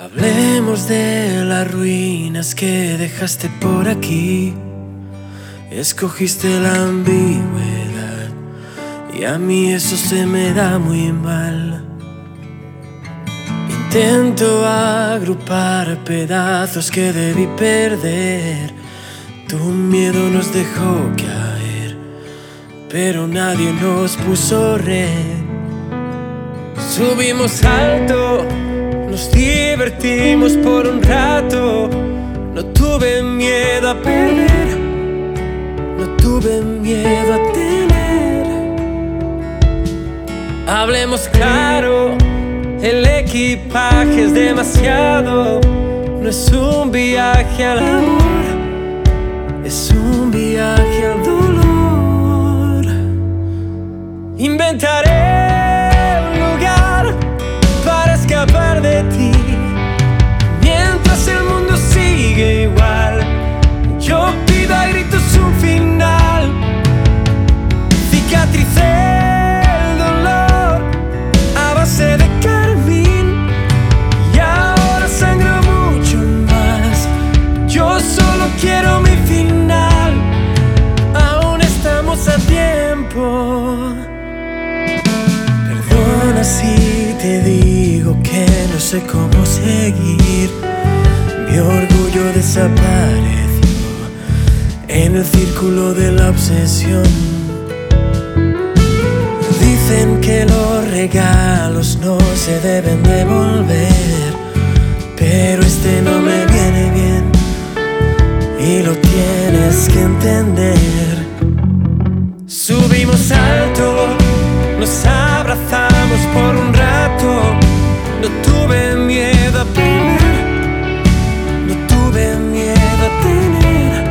Hablemos de las ruinas que dejaste por aquí. Escogiste la ambigüedad y a mí eso se me da muy mal. Intento agrupar pedazos que debí perder. Tu miedo nos dejó caer, pero nadie nos puso red. Subimos alto, nos divertimos por un rato. No tuve miedo a perder, no tuve miedo a tener. Hablemos claro, el equipaje es demasiado. No es un viaje al amor, es un viaje al dolor. Inventaré un lugar para escapar de ti, mientras el mundo sigue igual. Yo pido a gritos un final. Cicatricé el dolor a base de carmín y ahora sangro mucho más. Yo solo quiero mi final. Aún estamos a tiempo. Perdona si te digo que no sé cómo seguir. Mi orgullo desapareció en el círculo de la obsesión. Dicen que los regalos no se deben devolver, pero este no me viene bien y lo tienes que entender. Subimos alto, nos abrazamos por un rato. No tuve miedo a perder, no tuve miedo a tener.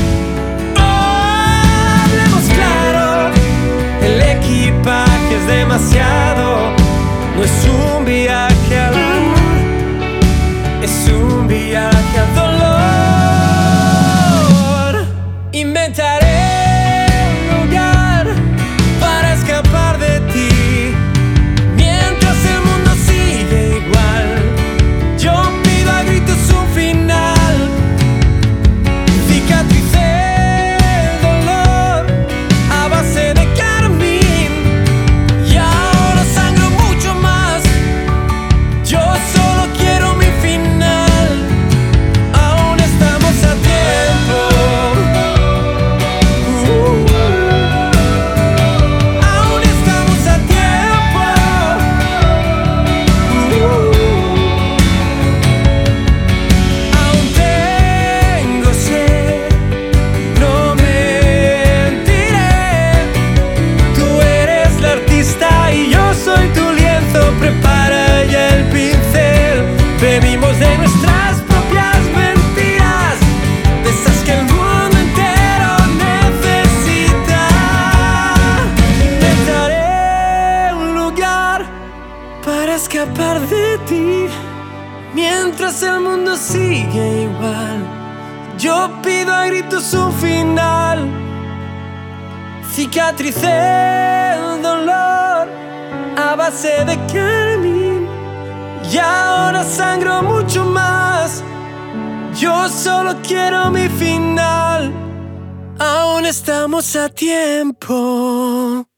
Oh, hablemos claro, el equipaje es demasiado. No es un viaje al amor, es un viaje al dolor. Inventaré de nuestras propias mentiras, de esas que el mundo entero necesita. Inventaré un lugar para escapar de ti, mientras el mundo sigue igual. Yo pido a gritos un final. Cicatricé el dolor a base de carmín y ahora sangro mucho más. Yo solo quiero mi final. Aún estamos a tiempo.